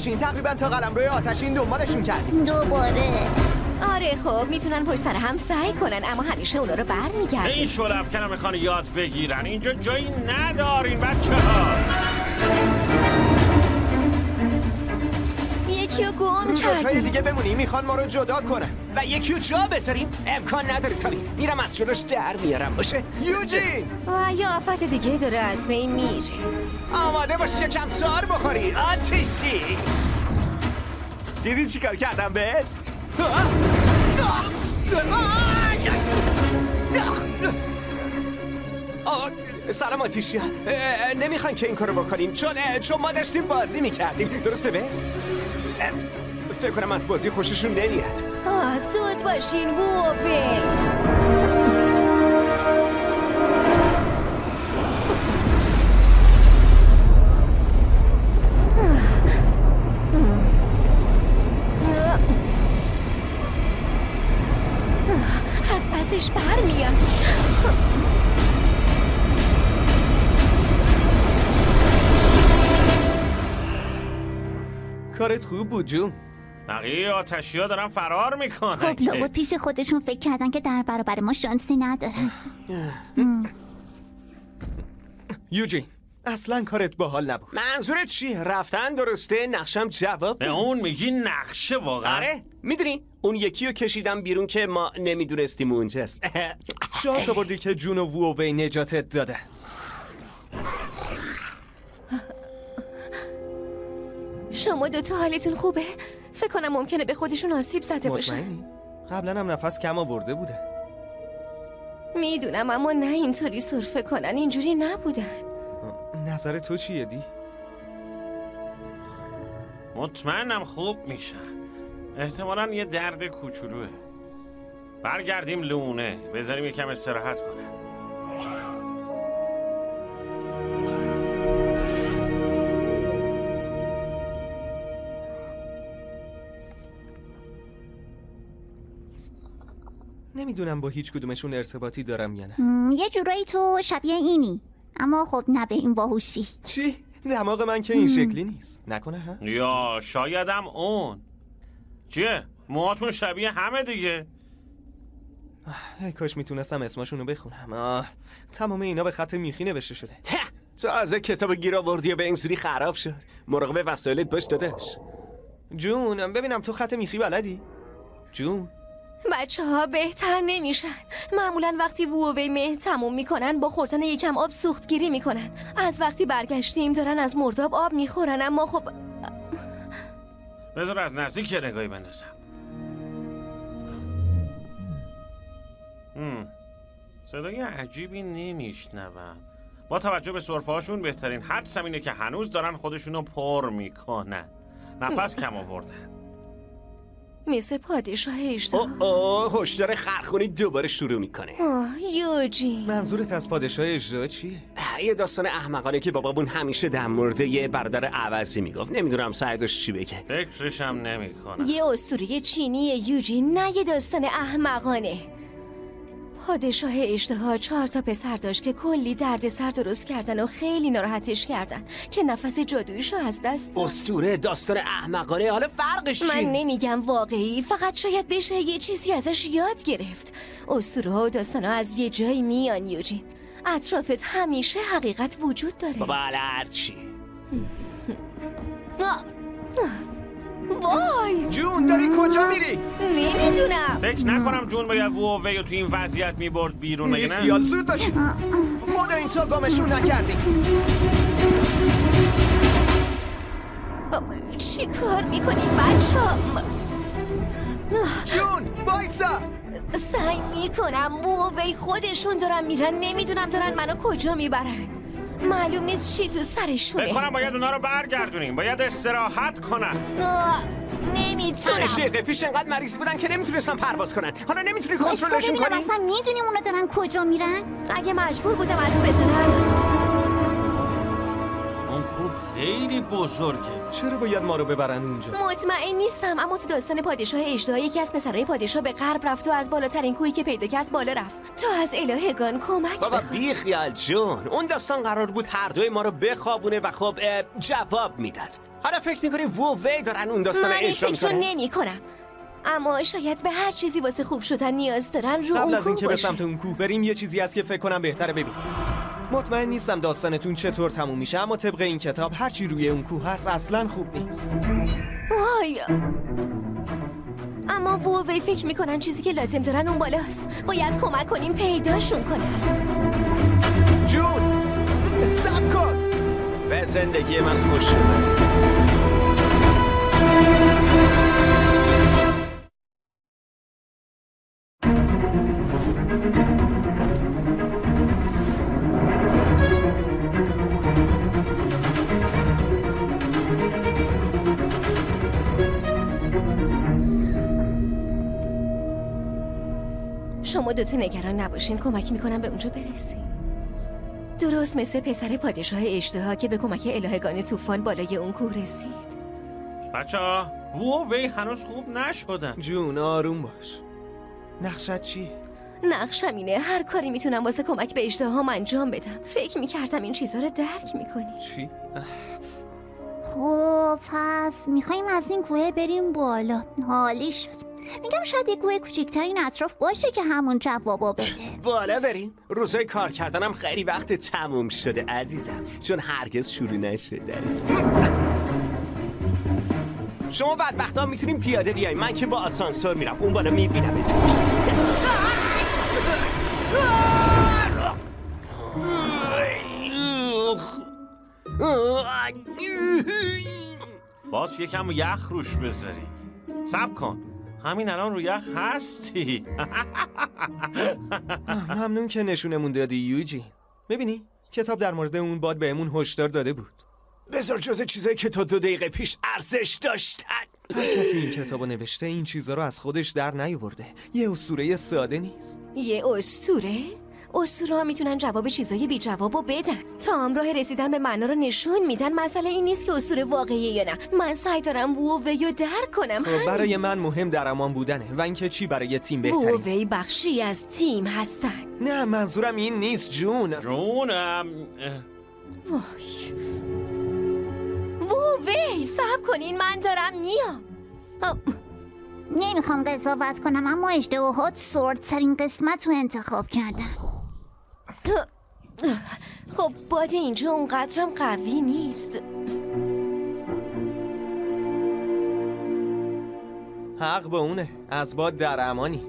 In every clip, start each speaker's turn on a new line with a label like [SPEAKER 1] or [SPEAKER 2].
[SPEAKER 1] باشین. تقریبا تا قلمرو آتشین دنبالشون کردیم.
[SPEAKER 2] دوباره
[SPEAKER 3] آره خب میتونن پشت سر هم سعی کنن اما همیشه اونا رو برمیگردن.
[SPEAKER 4] این شلفکنه میخوان یاد بگیرن. اینجا جایی ندارین بچه‌ها.
[SPEAKER 3] یکی رو گم
[SPEAKER 1] رو دوتای
[SPEAKER 3] کردیم.
[SPEAKER 1] دیگه بمونیم. میخوان ما رو جدا کنن.
[SPEAKER 5] و یکی رو جا بذاریم. امکان نداره تامی. میرم از جلوش در میارم باشه.
[SPEAKER 1] یوجین
[SPEAKER 3] و یه آفت دیگه داره از بین میره.
[SPEAKER 5] آماده باش یکم تار بخوری. آتیشی. دیدی چیکار کردم بهت؟ سلام آتیشیا. نمیخواین که این کارو بکنین چون ما داشتیم بازی میکردیم. درسته بس؟ فکر کنم از بازی خوششون نمیاد.
[SPEAKER 3] زود باشین وووی. از پسش برمیاد.
[SPEAKER 1] کارت خوب بود جون.
[SPEAKER 4] بقیه آتشی‌ها دارن فرار میکنن.
[SPEAKER 2] خب لابد پیش خودشون فکر کردن که در برابر ما شانسی ندارن.
[SPEAKER 1] یوجین اصلا کارت باحال نبود.
[SPEAKER 5] منظورت چیه؟ رفتن درسته؟ نقشم جواب
[SPEAKER 4] به اون میگی نقشه واقعا؟
[SPEAKER 5] آره میدونی اون یکی رو کشیدم بیرون که ما نمیدونستیم اونجاست.
[SPEAKER 1] شانس آوردی که جون و وووی نجاتت داده.
[SPEAKER 3] شما دوتا حالتون خوبه؟ فکر کنم ممکنه به خودشون آسیب زده باشن.
[SPEAKER 1] مطمئنی؟ قبلا هم نفس کم آورده بوده.
[SPEAKER 3] میدونم اما نه اینطوری سرفه کنن. اینجوری نبودن.
[SPEAKER 1] نظر تو چیه دی؟
[SPEAKER 4] مطمئنم خوب میشن. احتمالاً یه درد کوچولوه. برگردیم لونه. بذاریم یکم استراحت کنه.
[SPEAKER 1] نمیدونم با هیچ کدومشون ارتباطی دارم یا نه.
[SPEAKER 2] یه جورایی تو شبیه اینی، اما خب نه به این باهوشی.
[SPEAKER 1] چی؟ دماغ من که این شکلی نیست. نکنه ها؟
[SPEAKER 4] یا شایدم اون. چیه؟ موهاتون شبیه همه دیگه.
[SPEAKER 1] ای کاش میتونستم اسمشونو بخونم. تمام اینا به خط میخی نوشته شده.
[SPEAKER 5] تازه کتاب گیر آوردی و به این زوری خراب شد. مراقب وسایلت باش داداش.
[SPEAKER 1] جون ببینم تو خط میخی بلدی؟ جون
[SPEAKER 3] بچه ها بهتر نمیشن. معمولا وقتی وووی مه تموم میکنن با خوردن یکم آب سوختگیری میکنن. از وقتی برگشتیم دارن از مرداب آب میخورن. اما خب
[SPEAKER 4] بذار از نزدیک نگاهی بندازم. صدای عجیبی نمیشنوم. با توجه به سرفه هاشون بهترین حدسم اینه که هنوز دارن خودشونو پر میکنن. نفس کم آوردن.
[SPEAKER 3] مثل پادشاه اژدها.
[SPEAKER 5] هشدار خرخونی دوباره شروع میکنه.
[SPEAKER 3] یوجین
[SPEAKER 1] منظورت از پادشاه اژدها چیه؟
[SPEAKER 5] یه داستان احمقانه که بابامون همیشه در مورد یه برادر عوضی میگفت. نمیدونم سعی داشت چی بگه.
[SPEAKER 4] فکرشم نمیکنم.
[SPEAKER 3] یه اسطوره چینی یوجین، نه یه داستان احمقانه. پادشاه اژدها 4 تا پسر داشت که کلی دردسر درست کردن و خیلی ناراحتش کردن که نفس جادوییشو از دست داد.
[SPEAKER 5] اسطوره داستان احمقانه. حالا فرقش چیه؟
[SPEAKER 3] من نمیگم واقعی، فقط شاید بشه یه چیزی ازش یاد گرفت. اسطوره ها و داستان ها از یه جایی میان یوجین. اطرافت همیشه حقیقت وجود داره.
[SPEAKER 5] بابا هرچی.
[SPEAKER 3] وای
[SPEAKER 1] جون داری کجا میری؟
[SPEAKER 3] نمیدونم.
[SPEAKER 4] فکر نکنم جون باید وووی رو تو این وضعیت میبرد بیرون. مگه نه؟
[SPEAKER 1] خیال زود باشی. خدا این تا گامشون نکردی.
[SPEAKER 3] چی کار میکنی بچه ها؟
[SPEAKER 1] جون بایسا.
[SPEAKER 3] سعی میکنم. وووی خودشون دارن میرن. نمیدونم دارن منو کجا میبرن. معلوم نیست چی تو سرشونه.
[SPEAKER 4] فکر کنم باید اونا رو برگردونیم. باید استراحت کنن.
[SPEAKER 3] نمیتونم.
[SPEAKER 5] 5 دقیقه پیش انقدر مریض بودن که نمیتونستن پرواز کنن. حالا نمیتونی کنترلشون کنی؟
[SPEAKER 2] اصلا میدونیم اونا دارن کجا میرن؟
[SPEAKER 3] اگه مجبور بودم از بزنم.
[SPEAKER 4] اون کوه خیلی بزرگه.
[SPEAKER 1] چرا باید ما رو ببرن اونجا؟
[SPEAKER 3] مطمئن نیستم، اما تو داستان پادشاه اژدها یکی از پسرای پادشاه به غرب رفت و از بالاترین کوهی که پیدا کرد بالا رفت تا از الهگان کمک
[SPEAKER 5] بابا
[SPEAKER 3] بخواد.
[SPEAKER 5] بی خیال جون، اون داستان قرار بود هر دوی ما رو بخوابونه و خب جواب میداد. حالا فکر میکنی وووی دارن اون داستان
[SPEAKER 3] من این
[SPEAKER 5] اجرا
[SPEAKER 3] فکر رو
[SPEAKER 5] میکنن؟
[SPEAKER 3] نمی کنم، اما شاید به هر چیزی واسه خوب شدن نیاز دارن رو
[SPEAKER 1] قبل
[SPEAKER 3] اون
[SPEAKER 1] از اینکه
[SPEAKER 3] کوه
[SPEAKER 1] به سمت
[SPEAKER 3] باشه.
[SPEAKER 1] اون کوه بریم یه چیزی هست که فکر کنم بهتره ببینیم. مطمئن نیستم داستانتون چطور تموم میشه، اما طبق این کتاب هرچی روی اون کوه هست اصلا خوب نیست.
[SPEAKER 3] وای، اما وووی فکر میکنن چیزی که لازم دارن اون بالاست. باید کمک کنیم پیداشون کنن.
[SPEAKER 5] جون صبر کن. به زندگی من خوش اومد.
[SPEAKER 3] شما دوتا نگران نباشین، کمک میکنم به اونجا برسیم. درست مثل پسر پادشاه اژدها که به کمک الهگان طوفان بالای اون کوه رسید.
[SPEAKER 4] بچه‌ها، وووی هنوز خوب نشدن.
[SPEAKER 1] جون آروم باش. نقشت چیه؟
[SPEAKER 3] نقشم اینه هر کاری میتونم واسه کمک به اژدهام انجام بدم. فکر میکردم این چیزا رو درک میکنی.
[SPEAKER 1] چی؟
[SPEAKER 2] خب پس میخوایم از این کوه بریم بالا. حالی شد. میگم شاید یه کوه کوچیک‌تر این اطراف باشه که همون جوابا بده.
[SPEAKER 5] بالا بریم. روزای کار کردنم خیلی وقت تموم شده عزیزم، چون هرگز شروع نشده. شما بدبختا میتونیم پیاده بیایم، من که با آسانسور میرم اون بالا میبینمت.
[SPEAKER 4] باز یکم یخ روش بذاری. صبر کن، همین الان رو یخ هستی.
[SPEAKER 1] ممنون که نشونمون دادی یوجین. ببینی کتاب در مورد اون باد بهمون هشدار داده بود.
[SPEAKER 5] بذار جز چیزایی که تا 2 دقیقه پیش ارزش داشتن.
[SPEAKER 1] هر کسی این کتابو نوشته این چیزا رو از خودش در نیاورده. یه اسطوره ساده نیست.
[SPEAKER 3] یه اسطوره؟ اسطوره‌ها میتونن جواب چیزای بی جوابو بدن. تا راه رسیدن به معنا رو نشون میدن. مسئله این نیست که اسطوره واقعیه یا نه. من سعی دارم وووی رو درک کنم.
[SPEAKER 1] خب برای من مهم در امان بودنه و اینکه چی برای تیم بهترین.
[SPEAKER 3] وووی بخشی از تیم هستن.
[SPEAKER 1] نه منظورم این نیست جون.
[SPEAKER 4] جونم.
[SPEAKER 3] وای، وووی صبر کنین، من دارم میام.
[SPEAKER 2] نمیخوام قضاوت کنم اما اژدهاها سردترین قسمت رو انتخاب کردن.
[SPEAKER 3] خب باد اینجا اونقدرم قوی نیست.
[SPEAKER 1] حق به اونه. از باد در امانی.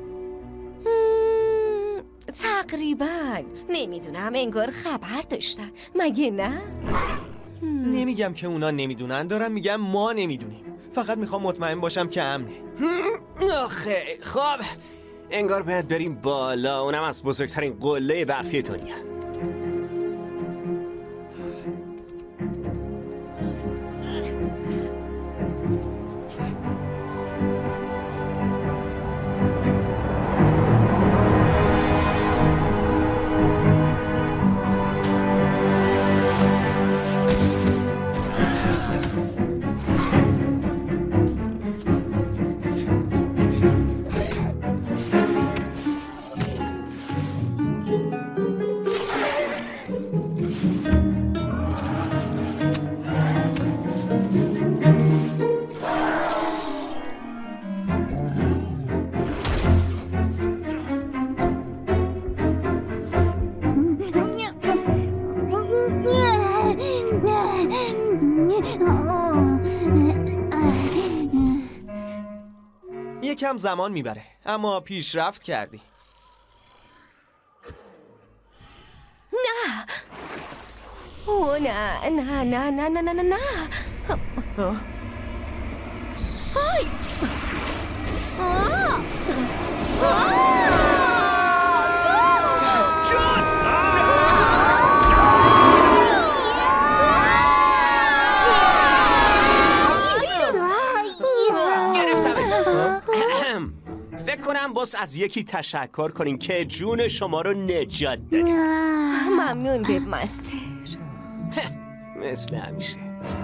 [SPEAKER 3] تقریبا. نمیدونم، انگار خبر داشتن، مگه نه؟
[SPEAKER 1] نمیگم که اونا نمیدونن، دارم میگم ما نمیدونیم. فقط میخوام مطمئن باشم که امنه.
[SPEAKER 5] آخه خب انگار باید بریم بالا، اونم از بزرگترین قله برفی دنیا.
[SPEAKER 1] یکم زمان میبره اما پیشرفت کردی.
[SPEAKER 3] نه. او نه نه نه نه نه نه نه نه. های.
[SPEAKER 5] فکر کنم باز از یکی تشکر کنین که جون شما رو نجات داد.
[SPEAKER 3] ممنون بیب مستر.
[SPEAKER 5] مثل همیشه.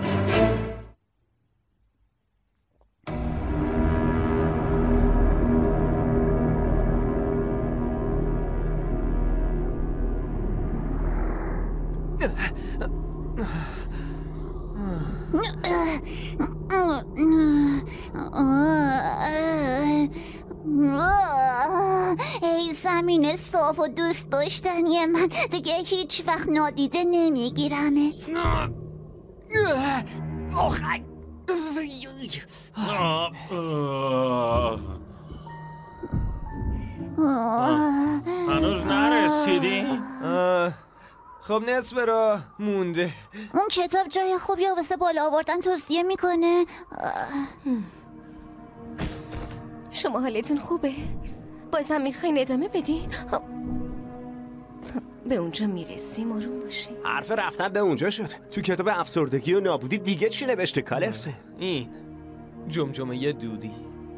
[SPEAKER 2] ای زمین صاف و دوست داشتنی من، دیگه هیچ وقت نادیده نمیگیرمت.
[SPEAKER 4] هنوز نرسیدی؟
[SPEAKER 1] خب نصف راه مونده.
[SPEAKER 2] اون کتاب جای خوبی واسه بالا آوردن توصیه میکنه؟
[SPEAKER 3] شما حالتون خوبه؟ بازم میخواین ادامه بدین؟ به اونجا میرسیم، آروم باشی.
[SPEAKER 5] حرف رفتن به اونجا شد. تو کتاب افسردگی و نابودی دیگه چی نوشته کالرسه؟
[SPEAKER 1] این جمجمه دودی.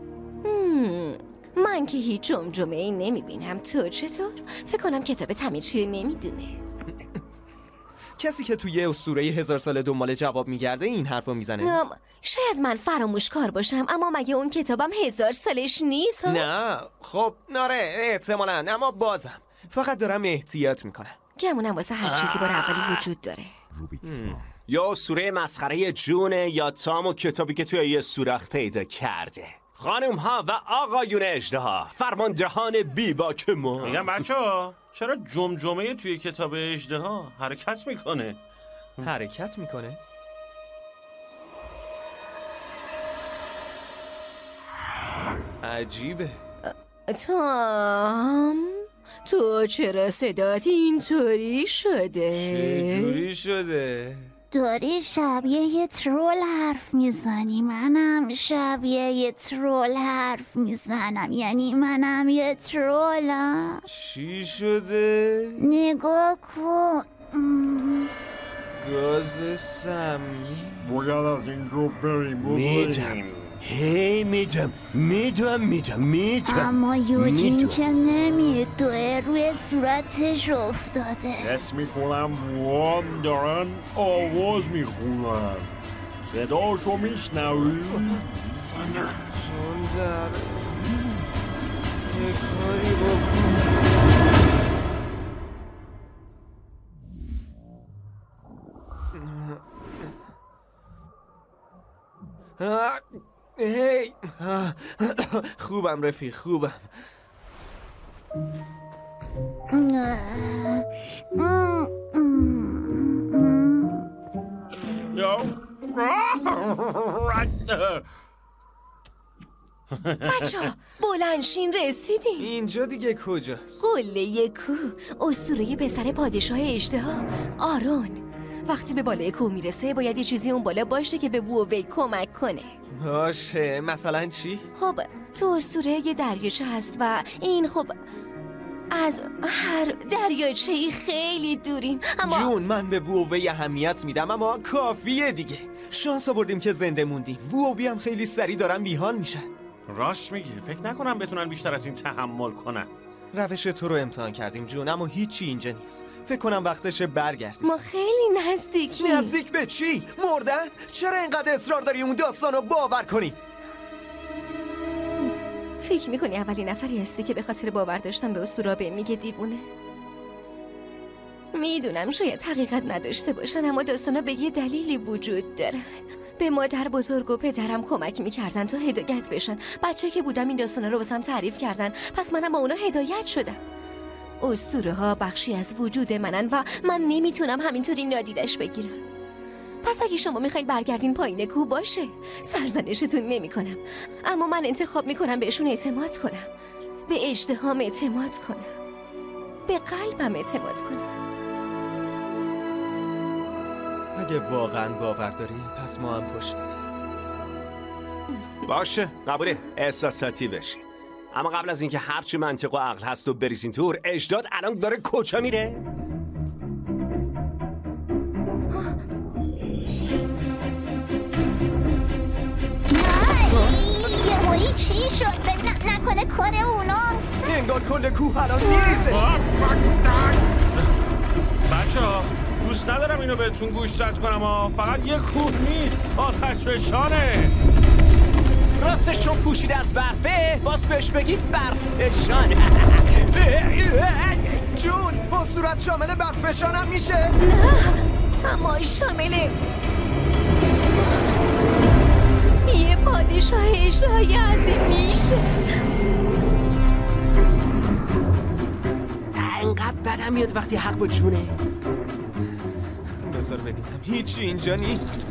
[SPEAKER 3] من که هیچ جمجمه ای نمیبینم. تو چطور؟ فکر کنم کتاب تمیچی نمیدونه.
[SPEAKER 1] کسی که توی اسطوره 1000 ساله دنبال جواب میگرده این حرفو میزنه.
[SPEAKER 3] شاید من فراموشکار باشم، اما مگه اون کتابم 1000 سالش نیست؟
[SPEAKER 1] نه خب ناره احتمالاً، اما بازم فقط دارم احتیاط میکنم.
[SPEAKER 3] گمونم واسه هر چیزی بار اولی وجود داره.
[SPEAKER 5] یا اسطوره مسخره جونه یا تام و کتابی که توی یه سوراخ پیدا کرده. خانم ها و آقایون اژدها، فرماندهان بیباک ما.
[SPEAKER 4] میگم بچه‌ها چرا جمجمه توی کتاب اژدها حرکت میکنه؟
[SPEAKER 1] حرکت میکنه؟ عجیبه.
[SPEAKER 3] تام، تو چرا صدات اینطوری شده؟
[SPEAKER 1] چجوری شده؟
[SPEAKER 2] داری شبیه یه ترول حرف میزنی، منم شبیه یه ترول حرف میزنم، یعنی منم یه ترولم.
[SPEAKER 1] چی شده؟
[SPEAKER 2] نگاه کن.
[SPEAKER 1] گاز سمی.
[SPEAKER 4] باید از این رو بریم.
[SPEAKER 5] میدم هی میدم
[SPEAKER 2] اما یوجین که نمیدوه، روی صورتش افتاده.
[SPEAKER 4] حس میکنم وام دارن آواز میخونن. صداشو میشنوی؟
[SPEAKER 1] چون در یه کاری بکن. هی خوبم رفیق، خوبم.
[SPEAKER 3] بچه‌ها بلندشین، رسیدیم.
[SPEAKER 1] اینجا دیگه کجاست؟
[SPEAKER 3] قله کوه، اسطوره پسر پادشاه اژدها آرون. وقتی به بالای کوه میرسه باید یه چیزی اون بالا باشه که به وووی کمک کنه.
[SPEAKER 1] باشه، مثلا چی؟
[SPEAKER 3] خب تو اسطوره یه دریاچه هست و این خب از هر دریاچه‌ای خیلی دوریم، اما
[SPEAKER 1] جون من به وووی اهمیت میدم، اما کافیه دیگه. شانس آوردیم که زنده موندیم. وووی هم خیلی سریع دارن بیحال میشن.
[SPEAKER 4] راست میگه، فکر نکنم بتونن بیشتر از این تحمل کنن.
[SPEAKER 1] روش تو رو امتحان کردیم جون، اما هیچی اینجا نیست. فکر کنم وقتشه برگردیم.
[SPEAKER 3] ما خیلی نزدیکی.
[SPEAKER 1] نزدیک به چی؟ مردن؟ چرا اینقدر اصرار داری اون داستانو باور کنی؟
[SPEAKER 3] فکر میکنی اولین نفری هستی که به خاطر باور داشتن به اسطوره به میگه دیوونه؟ میدونم شاید حقیقت نداشته باشن، اما داستانا به یه دلیلی وجود دارن. به مادر بزرگ و پدرم کمک میکردن تا هدایت بشن. بچه که بودم این داستانا رو واسم تعریف کردن، پس منم با اونا هدایت شدم. اسطوره ها بخشی از وجود منن و من نمیتونم همینطوری نادیدش بگیرم. پس اگه شما میخواین برگردین پایین کوه باشه، سرزنشتون نمیکنم، اما من انتخاب میکنم بهشون اعتماد کنم، به اژدهام اعتماد کنم، به قلبم اعتماد کنم.
[SPEAKER 1] اگه واقعا باور داری پس ما هم پشتتیم.
[SPEAKER 5] باشه قبوله، احساساتی بشین. اما قبل از اینکه هرچی منطق و عقل هست و بریزین تور، اجداد الان داره کجا میره؟
[SPEAKER 2] یه هایی چی شد؟ نکنه کار اوناست.
[SPEAKER 1] انگار کل کوه الان میریزه.
[SPEAKER 4] بچه ها دوست ندارم اینو بهتون گوشزد کنم فقط یه کوه نیست، آتش فشانه.
[SPEAKER 5] راستش چون پوشیده از برفه باز بهش بگی برفشان.
[SPEAKER 1] جون با صورت شامل برفشانم میشه؟
[SPEAKER 3] نه اما شامله یه پادشاه اشتهای عظیم میشه.
[SPEAKER 5] انقدر بدم میاد وقتی حق با جونه.
[SPEAKER 1] بذار ببینم هیچی اینجا نیست.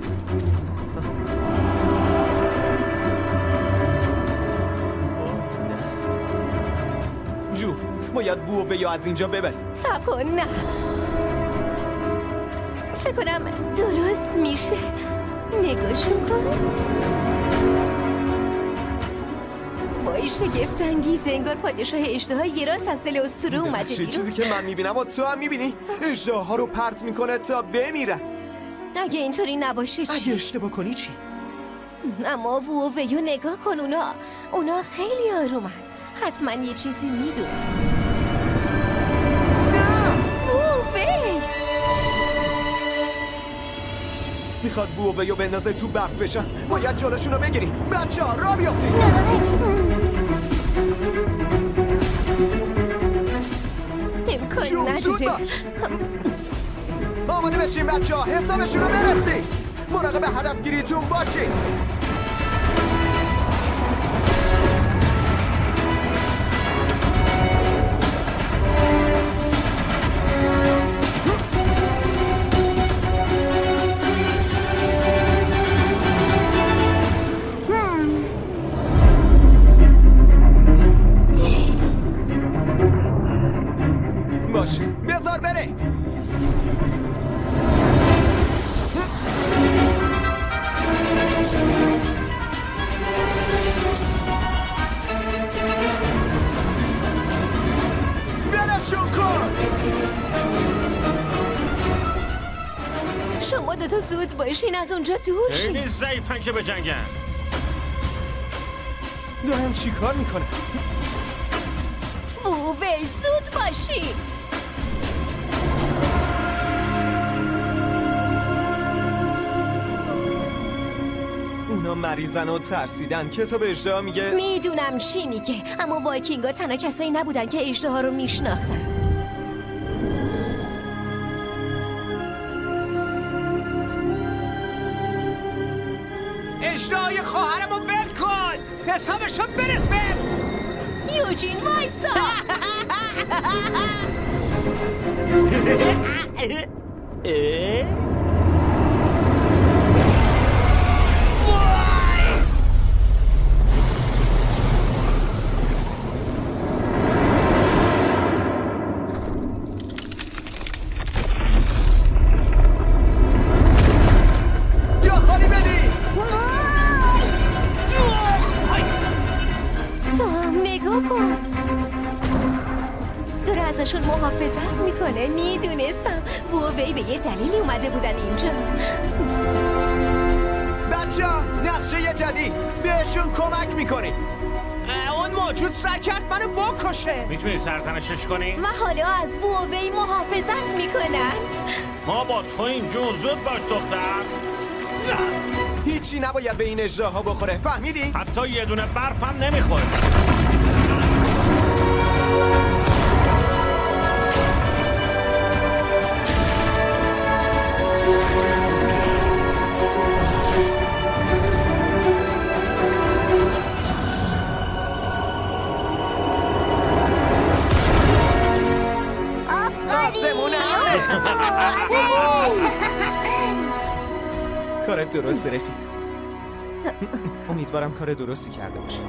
[SPEAKER 1] جو باید وووه یا از اینجا ببر.
[SPEAKER 3] صبر کن نه فکر کنم درست میشه. نگاشون کن. وای شگفت انگیزه، انگار پادشاه اژدها یه راست از دل اسطوره اومده بیرون.
[SPEAKER 1] چیزی که من میبینم و تو هم میبینی اژدها رو پرت میکنه تا بمیرن.
[SPEAKER 3] اگه اینطوری نباشه چی؟
[SPEAKER 1] اگه اشتباه کنی چی؟
[SPEAKER 3] اما وووه‌یو نگاه کن، اونا خیلی آرومن. حتما یه چیزی میدونن. وووه
[SPEAKER 1] میخواد وووه‌یو بندازه تو برفشان. باید جلوشون رو بگیریم. بچه ها را بیافتیم.
[SPEAKER 3] امکان نداره.
[SPEAKER 1] آماده بشین بچه ها، حسابشون رو برسیم. مراقب هدف گیریتون باشین. باشه بذار بره. بلشون کن.
[SPEAKER 3] شما دوتا زود باشین از اونجا دور شین.
[SPEAKER 4] خیلی ضعیفن که به جنگن.
[SPEAKER 1] دارم چی کار میکنه؟
[SPEAKER 3] وووه زود باشین.
[SPEAKER 1] اونا مریضن و ترسیدن. کتاب اژدها میگه
[SPEAKER 3] میدونم چی میگه، اما وایکینگا تنها کسایی نبودن که اژدها رو میشناختن.
[SPEAKER 5] اژدهای خواهرمو ول کن. حسابشو برس بهت.
[SPEAKER 3] یوجین وایسا. ازشون محافظت میکنه. میدونستم وووی به یه دلیلی اومده بودن اینجا.
[SPEAKER 1] بچه ها نقشه جدید بهشون کمک میکنی.
[SPEAKER 5] اون موجود سعی کرد منو بکشه.
[SPEAKER 4] میتونی سرزنشش کنی؟
[SPEAKER 3] و حالا از وووی محافظت میکنن.
[SPEAKER 4] ما با تو این جون زود باش دختر.
[SPEAKER 1] هیچی نباید به این اژدها بخوره، فهمیدی؟
[SPEAKER 4] حتی یه دونه برفم نمیخوره.
[SPEAKER 1] کارت درست رفیق. امیدوارم کار درستی کرده باشه.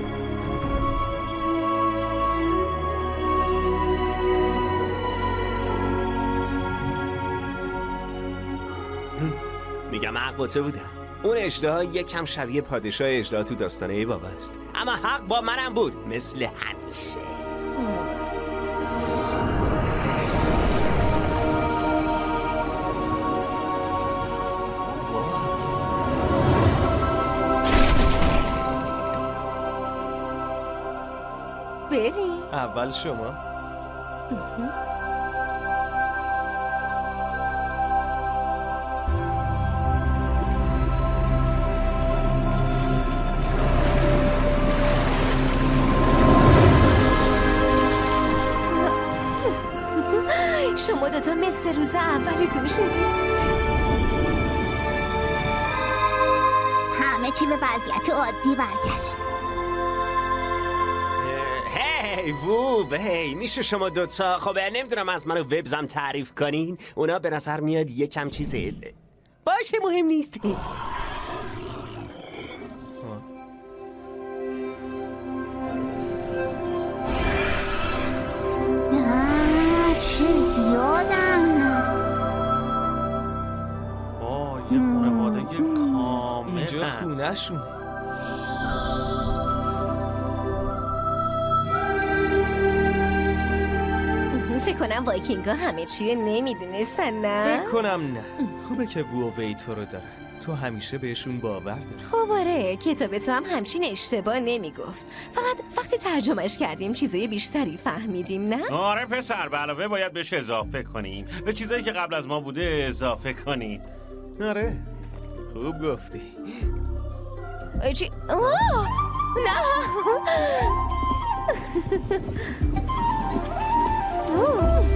[SPEAKER 5] میگم حق با تو بودم. اون اژدها یک کم شبیه پادشاه اژدها تو داستانه ای بابا است، اما حق با منم بود مثل همیشه.
[SPEAKER 3] بریم.
[SPEAKER 1] اول شما.
[SPEAKER 3] مثل روز اولتون شدیم.
[SPEAKER 2] همه چی به وضعیت عادی برگشت.
[SPEAKER 5] هی ووب، هی میشه شما دوتا خب نمیدونم از منو وبزم تعریف کنین؟ اونا به نظر میاد یکم چیزه. باشه مهم نیست.
[SPEAKER 2] چه زیادم.
[SPEAKER 4] یه خانواده کامل.
[SPEAKER 1] اینجا خونه شونه.
[SPEAKER 3] فکر کنم وایکینگا همه چیه نمیدونستن نه؟
[SPEAKER 1] فکر کنم نه. خوبه که وووی تو رو دارن. تو همیشه بهشون باور داری.
[SPEAKER 3] خب آره، کتاب تو هم همچین اشتباه نمیگفت. فقط وقتی ترجمهش کردیم چیزای بیشتری فهمیدیم نه؟
[SPEAKER 4] آره پسر، به علاوه باید بهش اضافه کنیم. به چیزایی که قبل از ما بوده اضافه کنیم.
[SPEAKER 1] آره خوب گفتی.
[SPEAKER 3] چی؟ اوه! نه اوه.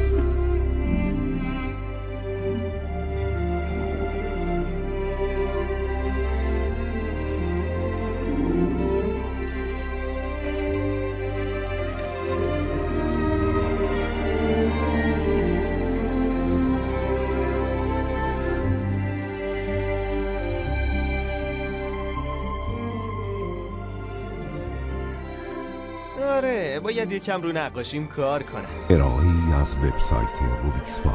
[SPEAKER 1] آره باید یکم رو نقاشیم کار کنم.
[SPEAKER 6] ارائه‌ای از وبسایت روبیکسفا.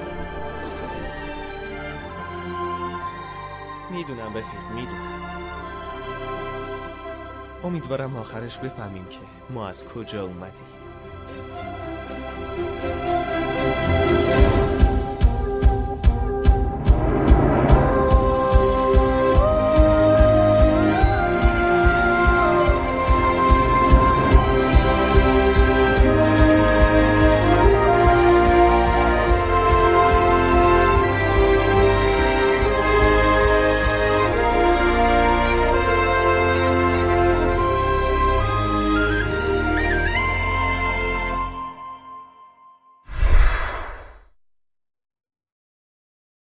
[SPEAKER 1] میدونم رفیق، میدونم. امیدوارم آخرش بفهمیم که ما از کجا اومدیم.